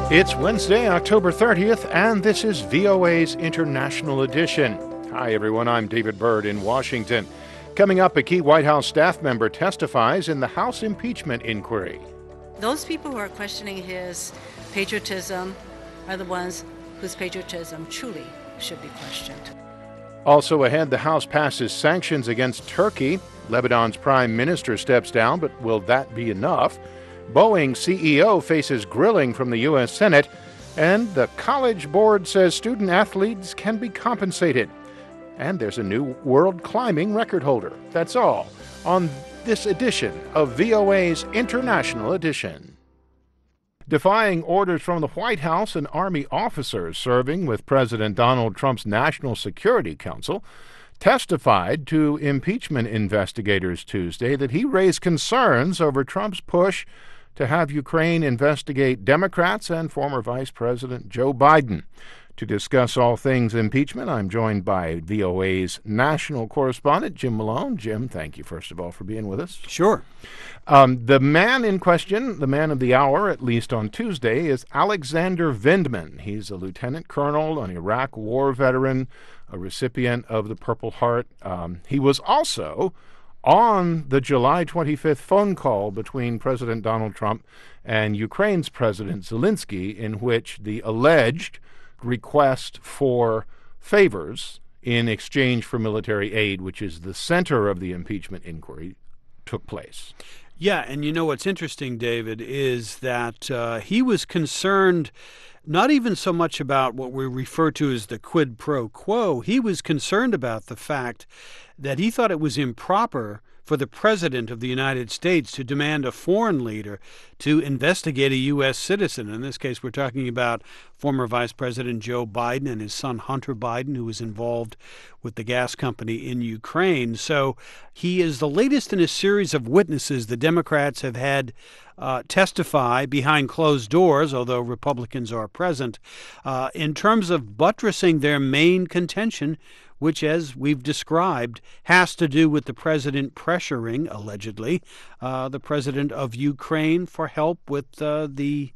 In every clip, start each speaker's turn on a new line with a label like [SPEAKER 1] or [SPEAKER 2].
[SPEAKER 1] It's Wednesday, October 30th, and this is VOA's International Edition. Hi, everyone. I'm David Byrd in Washington. Coming up, a key White House staff member testifies in the House impeachment inquiry.
[SPEAKER 2] Those people who are questioning his patriotism are the ones whose patriotism truly should be questioned.
[SPEAKER 1] Also ahead, the House passes sanctions against Turkey. Lebanon's prime minister steps down, but will that be enough? Boeing CEO faces grilling from the U.S. Senate, and the College Board says student athletes can be compensated. And there's a new world climbing record holder. That's all on this edition of VOA's International Edition. Defying orders from the White House, an Army officer serving with President Donald Trump's National Security Council testified to impeachment investigators Tuesday that he raised concerns over Trump's push to have Ukraine investigate Democrats and former Vice President Joe Biden. To discuss all things impeachment, I'm joined by VOA's national correspondent, Jim Malone. Jim, thank you, first of all, for being with us.
[SPEAKER 3] Sure.
[SPEAKER 1] The man in question, the man of the hour, at least on Tuesday, is Alexander Vindman. He's a lieutenant colonel, an Iraq war veteran, a recipient of the Purple Heart. He was also on the July 25th phone call between President Donald Trump and Ukraine's President Zelensky, in which the alleged request for favors in exchange for military aid, which is the center of the impeachment inquiry, took place.
[SPEAKER 3] Yeah, and you know what's interesting, David, is that he was concerned not even so much about what we refer to as the quid pro quo. He was concerned about the fact that he thought it was improper for the President of the United States to demand a foreign leader to investigate a U.S. citizen. In this case, we're talking about former Vice President Joe Biden and his son Hunter Biden, who was involved with the gas company in Ukraine. So he is the latest in a series of witnesses the Democrats have had testify behind closed doors, although Republicans are present, in terms of buttressing their main contention, which, as we've described, has to do with the president pressuring, allegedly, the president of Ukraine for help with the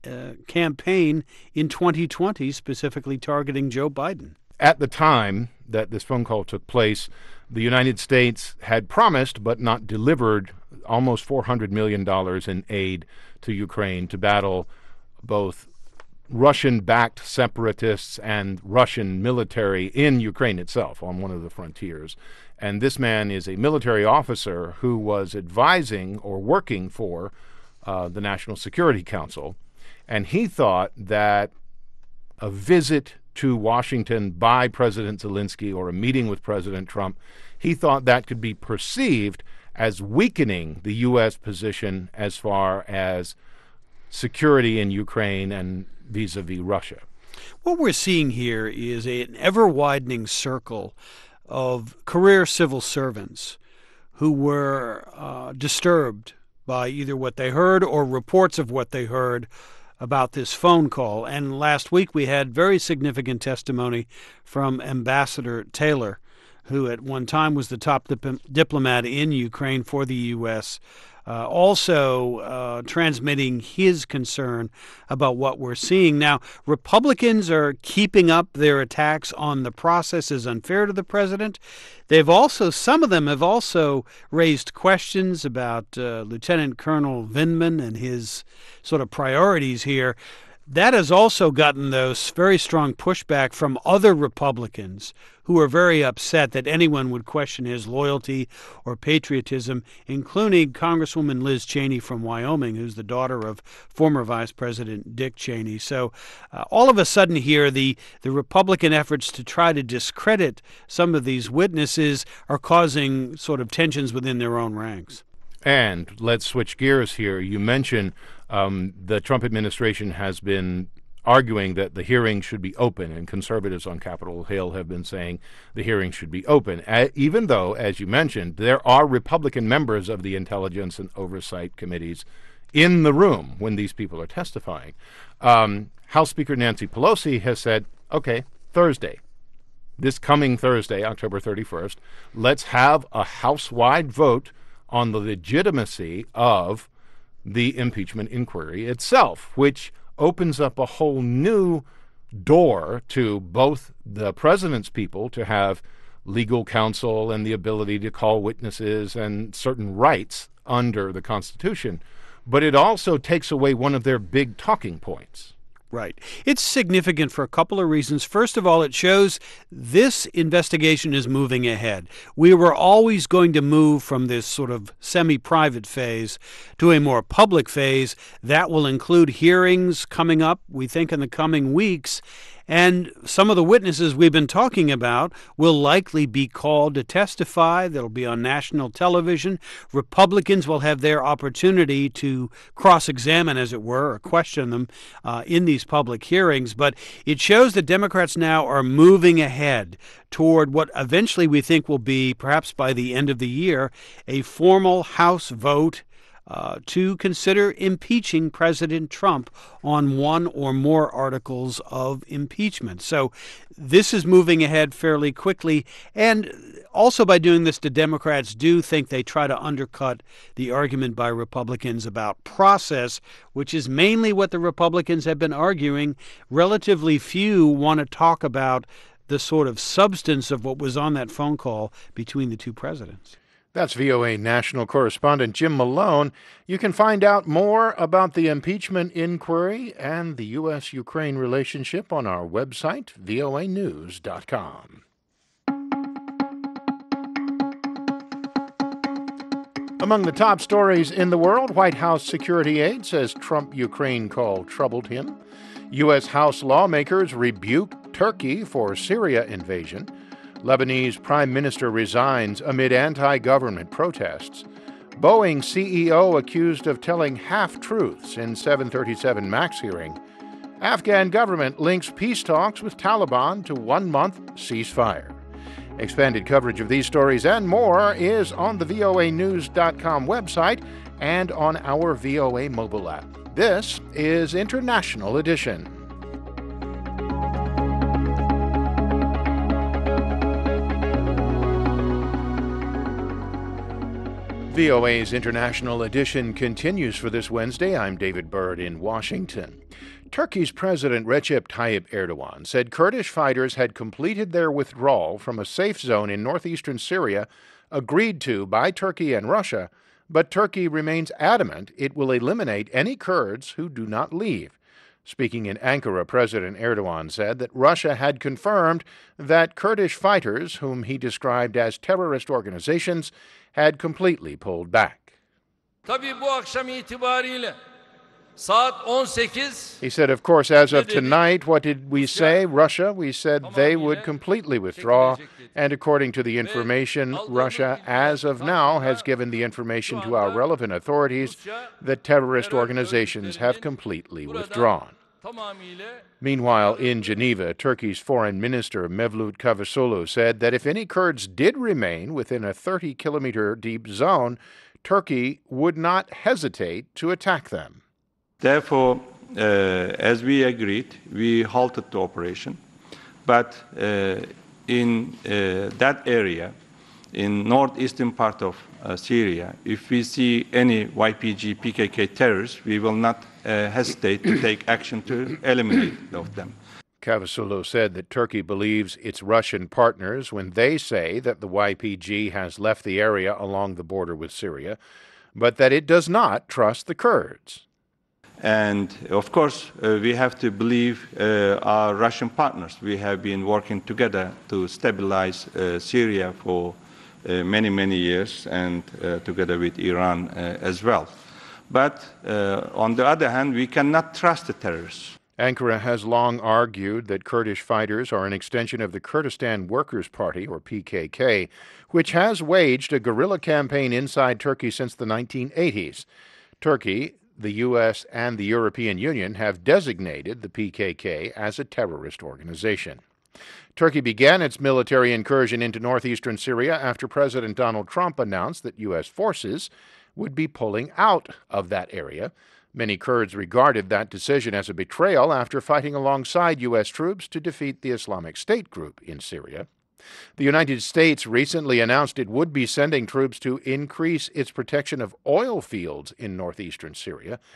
[SPEAKER 3] campaign in 2020, specifically targeting Joe Biden.
[SPEAKER 1] At the time that this phone call took place, the United States had promised but not delivered almost $400 million in aid to Ukraine to battle both Russian-backed separatists and Russian military in Ukraine itself on one of the frontiers. And this man is a military officer who was advising or working for the National Security Council. And he thought that a visit to Washington by President Zelensky or a meeting with President Trump, he thought that could be perceived as weakening the U.S. position as far as security in Ukraine and vis-a-vis Russia.
[SPEAKER 3] What we're seeing here is an ever-widening circle of career civil servants who were disturbed by either what they heard or reports of what they heard about this phone call. And last week we had very significant testimony from Ambassador Taylor, who at one time was the top diplomat in Ukraine for the U.S., also transmitting his concern about what we're seeing. Now, Republicans are keeping up their attacks on the process as unfair to the president. Some of them have also raised questions about Lieutenant Colonel Vindman and his sort of priorities here. That has also gotten those very strong pushback from other Republicans who are very upset that anyone would question his loyalty or patriotism, including Congresswoman Liz Cheney from Wyoming, who's the daughter of former Vice President Dick Cheney. So all of a sudden here, the Republican efforts to try to discredit some of these witnesses are causing sort of tensions within their own ranks.
[SPEAKER 1] And let's switch gears here. You mentioned the Trump administration has been arguing that the hearing should be open, and conservatives on Capitol Hill have been saying the hearing should be open, even though, as you mentioned, there are Republican members of the Intelligence and Oversight Committees in the room when these people are testifying. House Speaker Nancy Pelosi has said, okay, Thursday, this coming Thursday, October 31st, let's have a House-wide vote on the legitimacy of the impeachment inquiry itself, which opens up a whole new door to both the president's people to have legal counsel and the ability to call witnesses and certain rights under the Constitution. But it also takes away one of their big talking points.
[SPEAKER 3] Right. It's significant for a couple of reasons. First of all, it shows this investigation is moving ahead. We were always going to move from this sort of semi-private phase to a more public phase. That will include hearings coming up, we think, in the coming weeks. And some of the witnesses we've been talking about will likely be called to testify. They'll be on national television. Republicans will have their opportunity to cross-examine, as it were, or question them in these public hearings. But it shows that Democrats now are moving ahead toward what eventually we think will be, perhaps by the end of the year, a formal House vote to consider impeaching President Trump on one or more articles of impeachment. So this is moving ahead fairly quickly. And also by doing this, the Democrats do think they try to undercut the argument by Republicans about process, which is mainly what the Republicans have been arguing. Relatively few want to talk about the sort of substance of what was on that phone call between the two presidents.
[SPEAKER 1] That's VOA national correspondent Jim Malone. You can find out more about the impeachment inquiry and the U.S.-Ukraine relationship on our website, voanews.com. Among the top stories in the world, White House security aide says Trump-Ukraine call troubled him. U.S. House lawmakers rebuke Turkey for Syria invasion. Lebanese prime minister resigns amid anti-government protests. Boeing CEO accused of telling half-truths in 737 MAX hearing. Afghan government links peace talks with Taliban to 1-month ceasefire. Expanded coverage of these stories and more is on the voanews.com website and on our VOA mobile app. This is International Edition. VOA's International Edition continues for this Wednesday. I'm David Byrd in Washington. Turkey's President Recep Tayyip Erdogan said Kurdish fighters had completed their withdrawal from a safe zone in northeastern Syria agreed to by Turkey and Russia, but Turkey remains adamant it will eliminate any Kurds who do not leave. Speaking in Ankara, President Erdogan said that Russia had confirmed that Kurdish fighters, whom he described as terrorist organizations, had completely pulled back.
[SPEAKER 4] Tabii bu akşam itibariyle saat 18.
[SPEAKER 1] He said, of course, as of tonight, what did we say? Russia, we said they would completely withdraw. And according to the information, Russia, as of now, has given the information to our relevant authorities that terrorist organizations have completely withdrawn. Meanwhile, in Geneva, Turkey's Foreign Minister Mevlut Cavusoglu said that if any Kurds did remain within a 30-kilometer deep zone, Turkey would not hesitate to attack them.
[SPEAKER 5] Therefore, as we agreed, we halted the operation. But in that area, in northeastern part of Syria, if we see any YPG, PKK terrorists, we will not hesitate to take action to eliminate them.
[SPEAKER 1] Cavusoglu said that Turkey believes its Russian partners when they say that the YPG has left the area along the border with Syria, but that it does not trust the Kurds.
[SPEAKER 5] And, of course, we have to believe our Russian partners. We have been working together to stabilize Syria for many, many years, and together with Iran as well. But on the other hand, we cannot trust the terrorists.
[SPEAKER 1] Ankara has long argued that Kurdish fighters are an extension of the Kurdistan Workers' Party, or PKK, which has waged a guerrilla campaign inside Turkey since the 1980s. Turkey, the U.S., and the European Union have designated the PKK as a terrorist organization. Turkey began its military incursion into northeastern Syria after President Donald Trump announced that U.S. forces would be pulling out of that area. Many Kurds regarded that decision as a betrayal after fighting alongside U.S. troops to defeat the Islamic State group in Syria. The United States recently announced it would be sending troops to increase its protection of oil fields in northeastern Syria.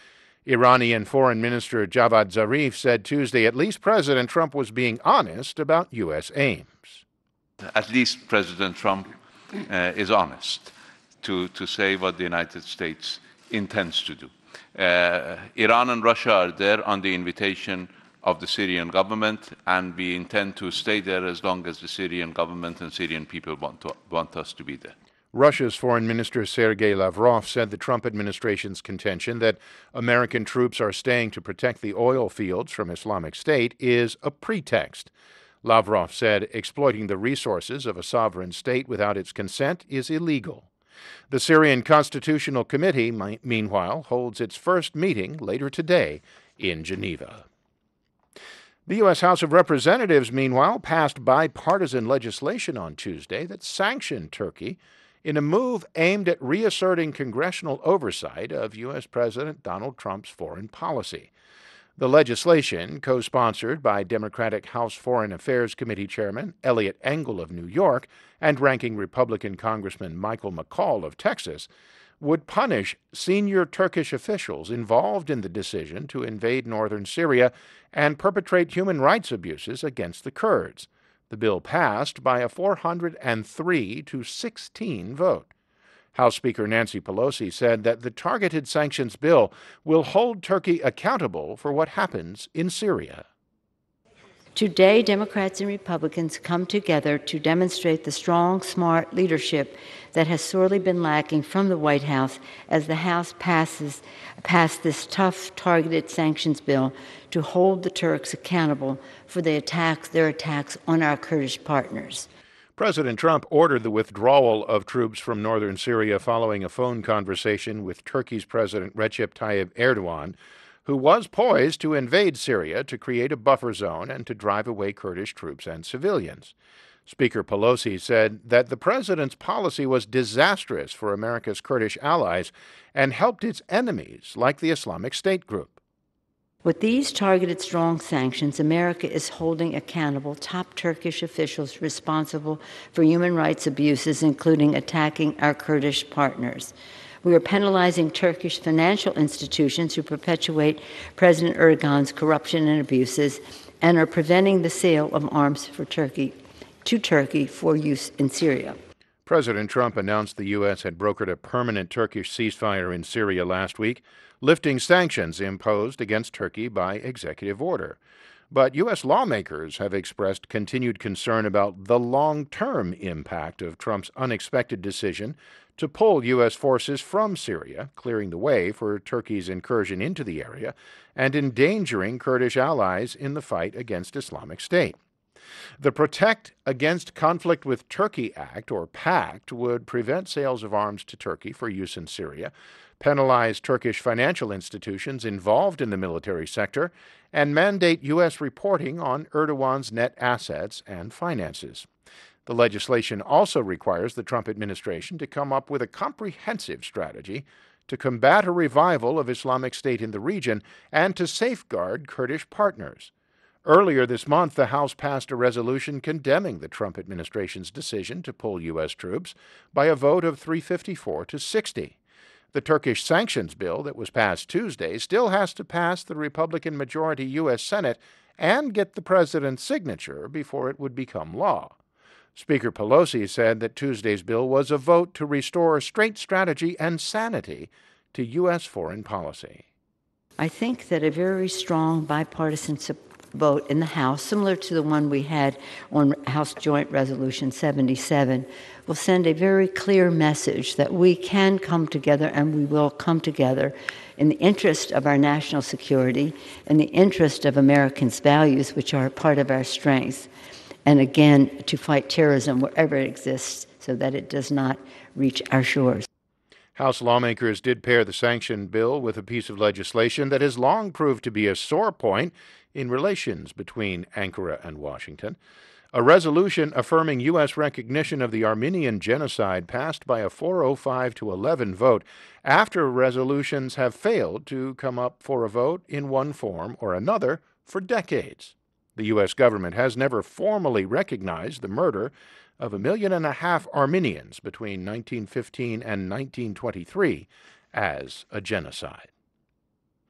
[SPEAKER 1] Iranian Foreign Minister Javad Zarif said Tuesday at least President Trump was being honest about U.S. aims.
[SPEAKER 6] At least President Trump is honest to say what the United States intends to do. Iran and Russia are there on the invitation of the Syrian government, and we intend to stay there as long as the Syrian government and Syrian people want us to be there.
[SPEAKER 1] Russia's Foreign Minister Sergei Lavrov said the Trump administration's contention that American troops are staying to protect the oil fields from Islamic State is a pretext. Lavrov said exploiting the resources of a sovereign state without its consent is illegal. The Syrian Constitutional Committee, meanwhile, holds its first meeting later today in Geneva. The U.S. House of Representatives, meanwhile, passed bipartisan legislation on Tuesday that sanctioned Turkey in a move aimed at reasserting congressional oversight of U.S. President Donald Trump's foreign policy. The legislation, co-sponsored by Democratic House Foreign Affairs Committee Chairman Eliot Engel of New York and ranking Republican Congressman Michael McCaul of Texas, would punish senior Turkish officials involved in the decision to invade northern Syria and perpetrate human rights abuses against the Kurds. The bill passed by a 403-16 vote. House Speaker Nancy Pelosi said that the targeted sanctions bill will hold Turkey accountable for what happens in Syria.
[SPEAKER 7] Today, Democrats and Republicans come together to demonstrate the strong, smart leadership that has sorely been lacking from the White House as the House passed this tough, targeted sanctions bill to hold the Turks accountable for their attacks on our Kurdish partners.
[SPEAKER 1] President Trump ordered the withdrawal of troops from northern Syria following a phone conversation with Turkey's President Recep Tayyip Erdogan, who was poised to invade Syria to create a buffer zone and to drive away Kurdish troops and civilians. Speaker Pelosi said that the president's policy was disastrous for America's Kurdish allies and helped its enemies, like the Islamic State group.
[SPEAKER 7] With these targeted strong sanctions, America is holding accountable top Turkish officials responsible for human rights abuses, including attacking our Kurdish partners. We are penalizing Turkish financial institutions who perpetuate President Erdogan's corruption and abuses and are preventing the sale of arms to Turkey for use in Syria.
[SPEAKER 1] President Trump announced the U.S. had brokered a permanent Turkish ceasefire in Syria last week, lifting sanctions imposed against Turkey by executive order. But U.S. lawmakers have expressed continued concern about the long-term impact of Trump's unexpected decision to pull U.S. forces from Syria, clearing the way for Turkey's incursion into the area and endangering Kurdish allies in the fight against Islamic State. The Protect Against Conflict with Turkey Act, or PACT, would prevent sales of arms to Turkey for use in Syria, penalize Turkish financial institutions involved in the military sector, and mandate U.S. reporting on Erdogan's net assets and finances. The legislation also requires the Trump administration to come up with a comprehensive strategy to combat a revival of Islamic State in the region and to safeguard Kurdish partners. Earlier this month, the House passed a resolution condemning the Trump administration's decision to pull U.S. troops by a vote of 354-60. The Turkish sanctions bill that was passed Tuesday still has to pass the Republican-majority U.S. Senate and get the president's signature before it would become law. Speaker Pelosi said that Tuesday's bill was a vote to restore straight strategy and sanity to U.S. foreign policy.
[SPEAKER 7] I think that a very strong bipartisan vote in the House, similar to the one we had on House Joint Resolution 77, will send a very clear message that we can come together and we will come together in the interest of our national security, in the interest of Americans' values, which are part of our strengths, and again, to fight terrorism wherever it exists so that it does not reach our shores.
[SPEAKER 1] House lawmakers did pair the sanction bill with a piece of legislation that has long proved to be a sore point in relations between Ankara and Washington. A resolution affirming U.S. recognition of the Armenian genocide passed by a 405-11 vote after resolutions have failed to come up for a vote in one form or another for decades. The U.S. government has never formally recognized the murder of 1.5 million Armenians between 1915 and 1923 as a genocide.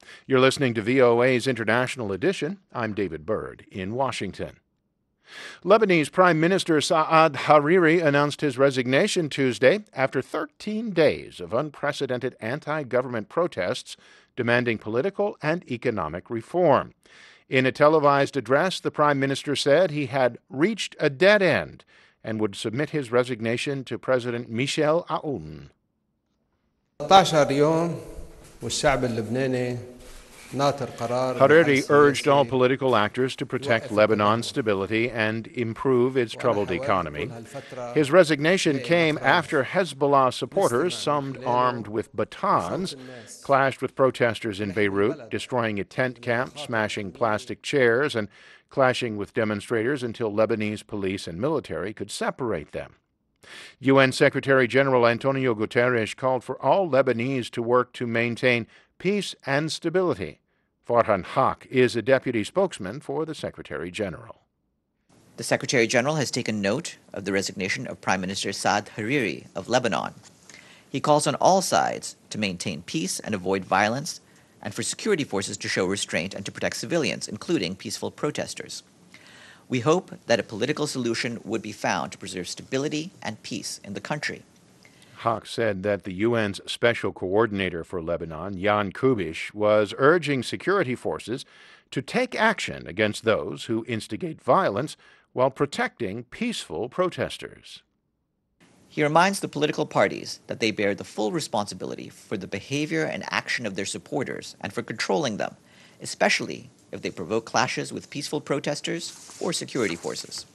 [SPEAKER 1] You're listening to VOA's International Edition. I'm David Byrd in Washington. Lebanese Prime Minister Saad Hariri announced his resignation Tuesday after 13 days of unprecedented anti-government protests demanding political and economic reform. In a televised address, the Prime Minister said he had reached a dead end and would submit his resignation to President Michel Aoun.
[SPEAKER 8] 13 يوم والشعب اللبناني
[SPEAKER 1] Hariri urged all political actors to protect Lebanon's stability and improve its troubled economy. His resignation came after Hezbollah supporters, some armed with batons, clashed with protesters in Beirut, destroying a tent camp, smashing plastic chairs, and clashing with demonstrators until Lebanese police and military could separate them. UN Secretary General Antonio Guterres called for all Lebanese to work to maintain peace and stability. Farhan Haq is a deputy spokesman for the Secretary General.
[SPEAKER 9] The Secretary General has taken note of the resignation of Prime Minister Saad Hariri of Lebanon. He calls on all sides to maintain peace and avoid violence, and for security forces to show restraint and to protect civilians, including peaceful protesters. We hope that a political solution would be found to preserve stability and peace in the country.
[SPEAKER 1] Haq said that the UN's Special Coordinator for Lebanon, Jan Kubish, was urging security forces to take action against those who instigate violence while protecting peaceful protesters.
[SPEAKER 9] He reminds the political parties that they bear the full responsibility for the behavior and action of their supporters and for controlling them, especially if they provoke clashes with peaceful protesters or security forces.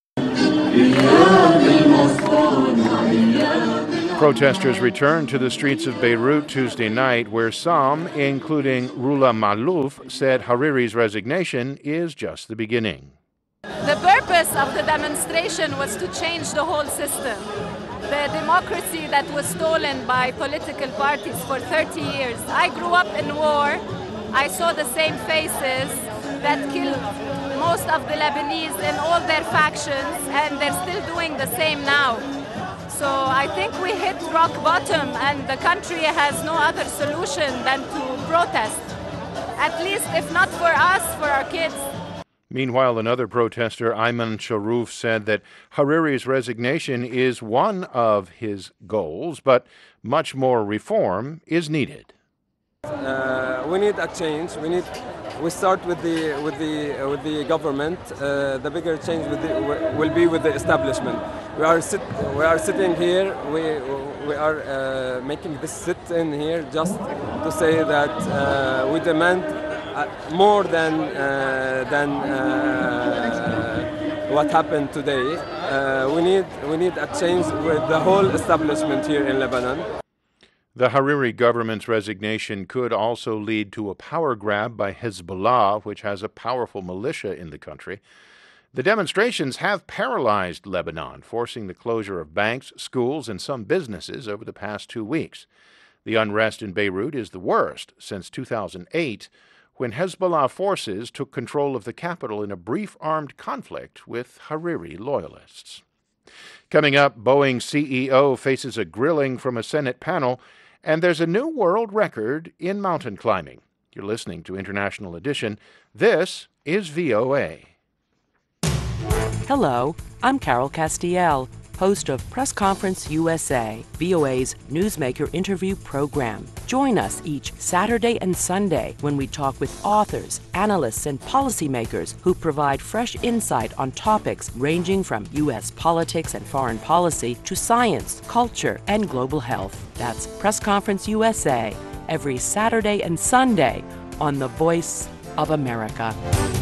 [SPEAKER 1] Protesters returned to the streets of Beirut Tuesday night, where some, including Rula Malouf, said Hariri's resignation is just the beginning.
[SPEAKER 10] The purpose of the demonstration was to change the whole system. The democracy that was stolen by political parties for 30 years. I grew up in war. I saw the same faces that killed most of the Lebanese in all their factions, and they're still doing the same now. So I think we hit rock bottom, and the country has no other solution than to protest. At least, if not for us, for our kids.
[SPEAKER 1] Meanwhile, another protester, Ayman Sharouf, said that Hariri's resignation is one of his goals, but much more reform is needed.
[SPEAKER 8] We need a change. We start with the government. The bigger change will be with the establishment. We are sitting here. We are making this sit-in here just to say that we demand more than what happened today. We need a change with the whole establishment here in Lebanon.
[SPEAKER 1] The Hariri government's resignation could also lead to a power grab by Hezbollah, which has a powerful militia in the country. The demonstrations have paralyzed Lebanon, forcing the closure of banks, schools, and some businesses over the past 2 weeks. The unrest in Beirut is the worst since 2008, when Hezbollah forces took control of the capital in a brief armed conflict with Hariri loyalists. Coming up, Boeing CEO faces a grilling from a Senate panel, and there's a new world record in mountain climbing. You're listening to International Edition. This is VOA.
[SPEAKER 11] Hello, I'm Carol Castiel, host of Press Conference USA, VOA's newsmaker interview program. Join us each Saturday and Sunday when we talk with authors, analysts, and policymakers who provide fresh insight on topics ranging from U.S. politics and foreign policy to science, culture, and global health. That's Press Conference USA, every Saturday and Sunday on The Voice of America.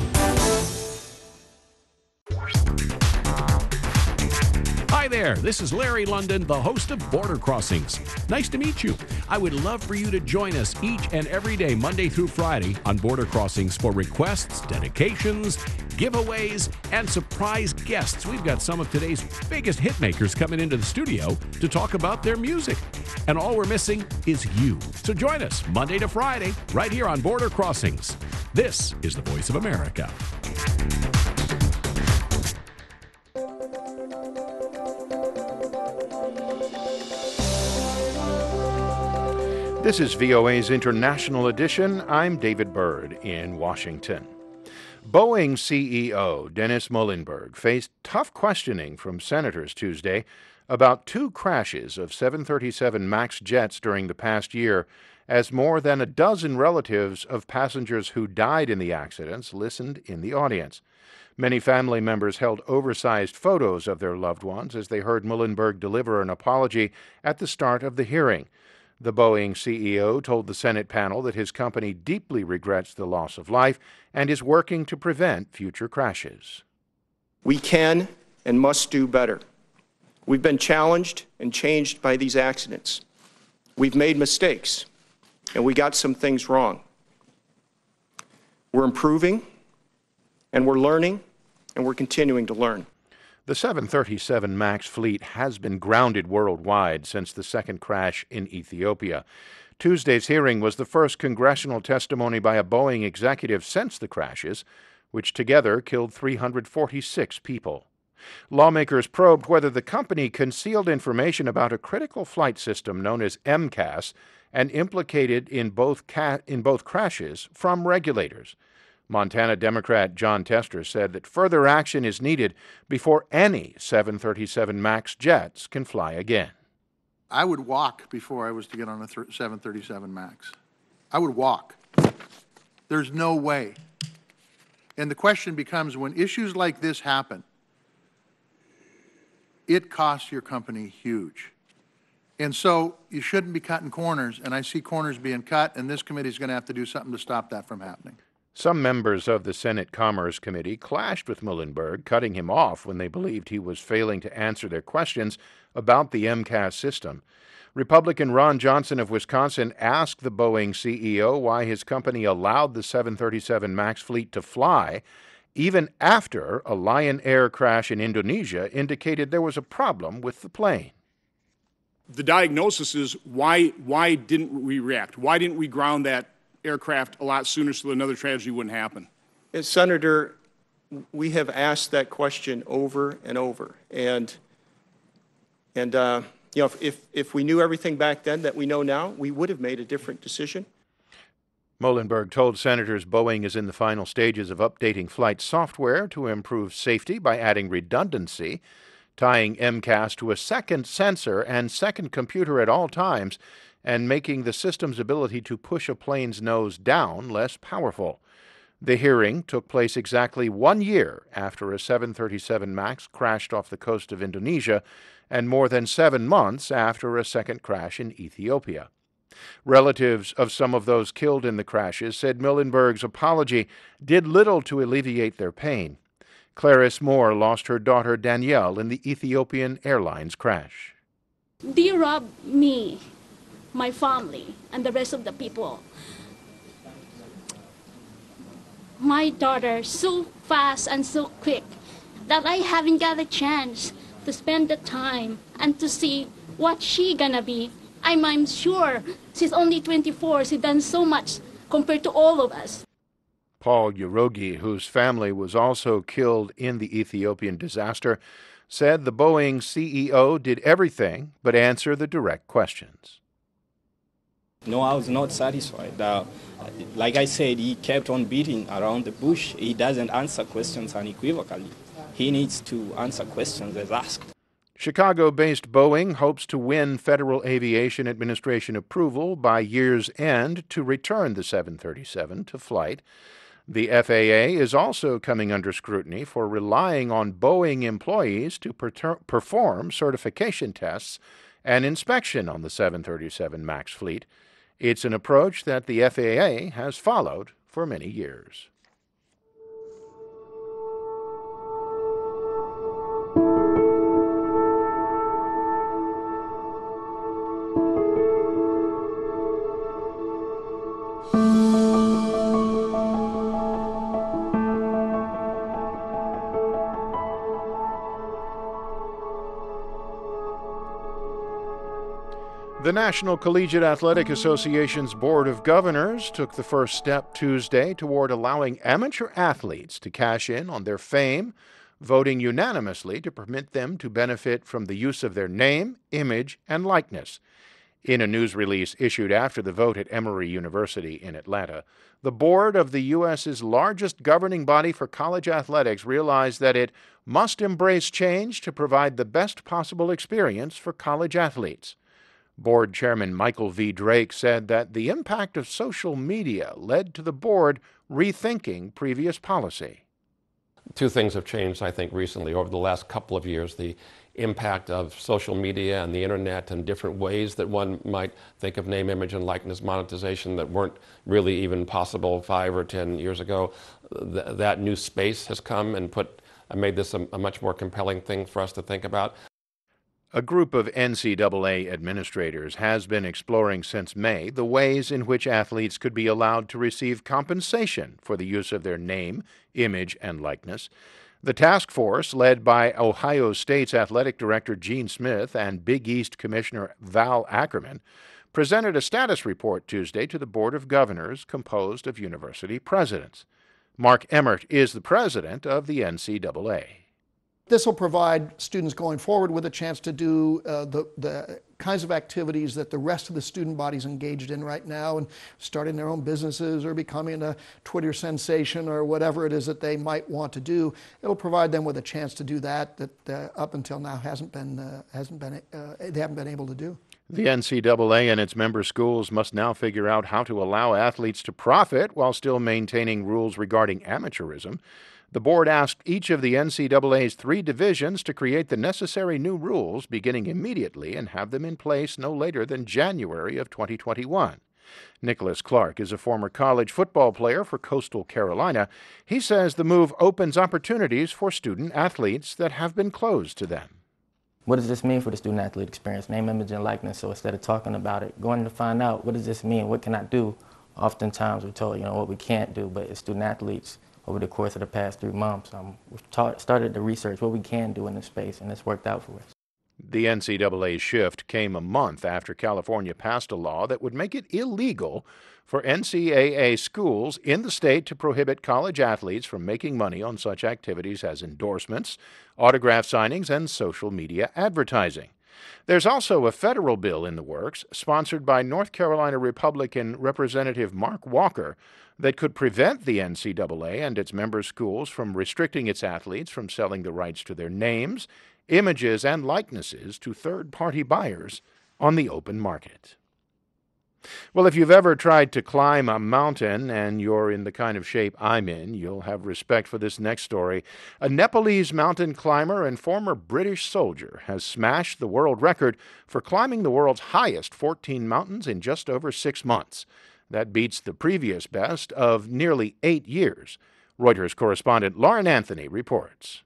[SPEAKER 12] Hi there, this is Larry London, the host of Border Crossings. Nice to meet you. I would love for you to join us each and every day, Monday through Friday, on Border Crossings for requests, dedications, giveaways, and surprise guests. We've got some of today's biggest hitmakers coming into the studio to talk about their music. And all we're missing is you. So join us Monday to Friday, right here on Border Crossings. This is the Voice of America.
[SPEAKER 1] This is VOA's International Edition. I'm David Byrd in Washington. Boeing CEO Dennis Muilenburg faced tough questioning from senators Tuesday about 2 crashes of 737 MAX jets during the past year, as more than a dozen relatives of passengers who died in the accidents listened in the audience. Many family members held oversized photos of their loved ones as they heard Muilenburg deliver an apology at the start of the hearing. The Boeing CEO told the Senate panel that his company deeply regrets the loss of life and is working to prevent future crashes.
[SPEAKER 13] We can and must do better. We've been challenged and changed by these accidents. We've made mistakes, and we got some things wrong. We're improving, and we're learning, and we're continuing to learn.
[SPEAKER 1] The 737 MAX fleet has been grounded worldwide since the second crash in Ethiopia. Tuesday's hearing was the first congressional testimony by a Boeing executive since the crashes, which together killed 346 people. Lawmakers probed whether the company concealed information about a critical flight system known as MCAS and implicated in both crashes from regulators. Montana Democrat John Tester said that further action is needed before any 737 MAX jets can fly again.
[SPEAKER 14] I would walk before I was to get on a 737 MAX. I would walk. There's no way. And the question becomes, when issues like this happen, it costs your company huge. And so you shouldn't be cutting corners, and I see corners being cut, and this committee is going to have to do something to stop that from happening.
[SPEAKER 1] Some members of the Senate Commerce Committee clashed with Muilenburg, cutting him off when they believed he was failing to answer their questions about the MCAS system. Republican Ron Johnson of Wisconsin asked the Boeing CEO why his company allowed the 737 MAX fleet to fly, even after a Lion Air crash in Indonesia indicated there was a problem with the plane.
[SPEAKER 15] The diagnosis is why didn't we react? Why didn't we ground that aircraft a lot sooner so that another tragedy wouldn't happen?
[SPEAKER 13] And Senator, we have asked that question over and over. And if we knew everything back then that we know now, we would have made a different decision.
[SPEAKER 1] Muilenburg told senators Boeing is in the final stages of updating flight software to improve safety by adding redundancy, tying MCAS to a second sensor and second computer at all times, and making the system's ability to push a plane's nose down less powerful. The hearing took place exactly 1 year after a 737 MAX crashed off the coast of Indonesia and more than 7 months after a second crash in Ethiopia. Relatives of some of those killed in the crashes said Muilenburg's apology did little to alleviate their pain. Clarice Moore lost her daughter Danielle in the Ethiopian Airlines crash.
[SPEAKER 16] They robbed me, my family, and the rest of the people. My daughter so fast and so quick that I haven't got a chance to spend the time and to see what she gonna be. I'm sure she's only 24. She's done so much compared to all of us.
[SPEAKER 1] Paul Urogi, whose family was also killed in the Ethiopian disaster, said the Boeing CEO did everything but answer the direct questions.
[SPEAKER 17] No, I was not satisfied. Like I said, he kept on beating around the bush. He doesn't answer questions unequivocally. He needs to answer questions as asked.
[SPEAKER 1] Chicago-based Boeing hopes to win Federal Aviation Administration approval by year's end to return the 737 to flight. The FAA is also coming under scrutiny for relying on Boeing employees to perform certification tests and inspection on the 737 MAX fleet. It's an approach that the FAA has followed for many years. The National Collegiate Athletic Association's Board of Governors took the first step Tuesday toward allowing amateur athletes to cash in on their fame, voting unanimously to permit them to benefit from the use of their name, image, and likeness. In a news release issued after the vote at Emory University in Atlanta, the board of the U.S.'s largest governing body for college athletics realized that it must embrace change to provide the best possible experience for college athletes. Board Chairman Michael V. Drake said that the impact of social media led to the board rethinking previous policy.
[SPEAKER 18] Two things have changed, I think, recently over the last couple of years. The impact of social media and the internet and different ways that one might think of name, image, and likeness monetization that weren't really even possible 5 or 10 years ago. That new space has come and made this a much more compelling thing for us to think about.
[SPEAKER 1] A group of NCAA administrators has been exploring since May the ways in which athletes could be allowed to receive compensation for the use of their name, image, and likeness. The task force, led by Ohio State's athletic director Gene Smith and Big East Commissioner Val Ackerman, presented a status report Tuesday to the Board of Governors composed of university presidents. Mark Emmert is the president of the NCAA.
[SPEAKER 19] This will provide students going forward with a chance to do the kinds of activities that the rest of the student body is engaged in right now, and starting their own businesses or becoming a Twitter sensation or whatever it is that they might want to do. It'll provide them with a chance to do that up until now they haven't been able to do.
[SPEAKER 1] The NCAA and its member schools must now figure out how to allow athletes to profit while still maintaining rules regarding amateurism. The board asked each of the NCAA's 3 divisions to create the necessary new rules beginning immediately and have them in place no later than January of 2021. Nicholas Clark is a former college football player for Coastal Carolina. He says the move opens opportunities for student athletes that have been closed to them.
[SPEAKER 20] What does this mean for the student-athlete experience? Name, image, and likeness. So instead of talking about it, going to find out, what does this mean? What can I do? Oftentimes we're told, what we can't do, but as student-athletes, over the course of the past 3 months, we've started to research what we can do in this space, and it's worked out for us.
[SPEAKER 1] The NCAA's shift came a month after California passed a law that would make it illegal for NCAA schools in the state to prohibit college athletes from making money on such activities as endorsements, autograph signings, and social media advertising. There's also a federal bill in the works, sponsored by North Carolina Republican Representative Mark Walker, that could prevent the NCAA and its member schools from restricting its athletes from selling the rights to their names, images, and likenesses to third-party buyers on the open market. Well, if you've ever tried to climb a mountain and you're in the kind of shape I'm in, you'll have respect for this next story. A Nepalese mountain climber and former British soldier has smashed the world record for climbing the world's highest 14 mountains in just over 6 months. That beats the previous best of nearly 8 years. Reuters correspondent Lauren Anthony reports.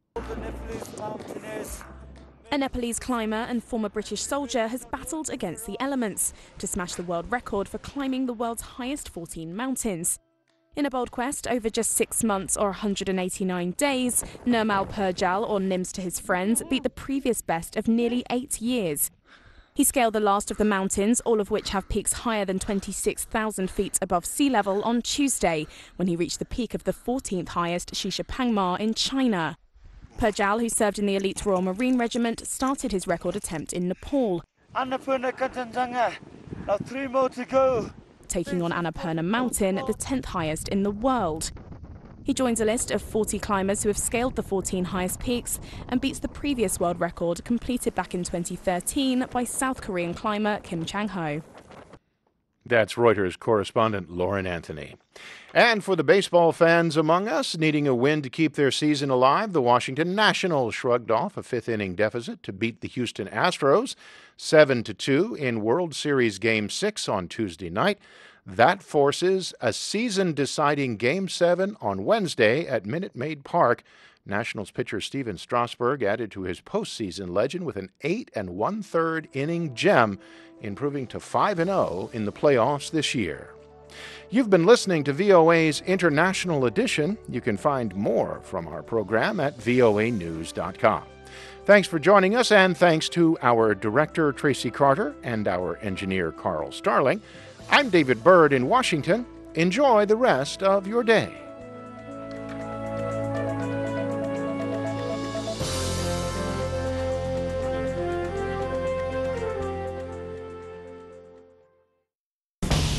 [SPEAKER 21] A Nepalese climber and former British soldier has battled against the elements to smash the world record for climbing the world's highest 14 mountains. In a bold quest over just 6 months or 189 days, Nirmal Purjal, or Nims to his friends, beat the previous best of nearly 8 years. He scaled the last of the mountains, all of which have peaks higher than 26,000 feet above sea level, on Tuesday, when he reached the peak of the 14th highest Shishapangma in China. Purjal, who served in the elite Royal Marine Regiment, started his record attempt in Nepal.
[SPEAKER 22] Annapurna Kanchenjunga, now 3 more to go.
[SPEAKER 21] Taking on Annapurna Mountain, the 10th highest in the world. He joins a list of 40 climbers who have scaled the 14 highest peaks and beats the previous world record completed back in 2013 by South Korean climber Kim Chang-ho.
[SPEAKER 1] That's Reuters correspondent Lauren Anthony. And for the baseball fans among us needing a win to keep their season alive, the Washington Nationals shrugged off a 5th-inning deficit to beat the Houston Astros 7-2 in World Series Game 6 on Tuesday night. That forces a season-deciding Game 7 on Wednesday at Minute Maid Park. Nationals pitcher Steven Strasburg added to his postseason legend with an 8 1/3 inning gem, improving to 5-0 in the playoffs this year. You've been listening to VOA's International Edition. You can find more from our program at voanews.com. Thanks for joining us, and thanks to our director, Tracy Carter, and our engineer, Carl Starling. I'm David Byrd in Washington. Enjoy the rest of your day.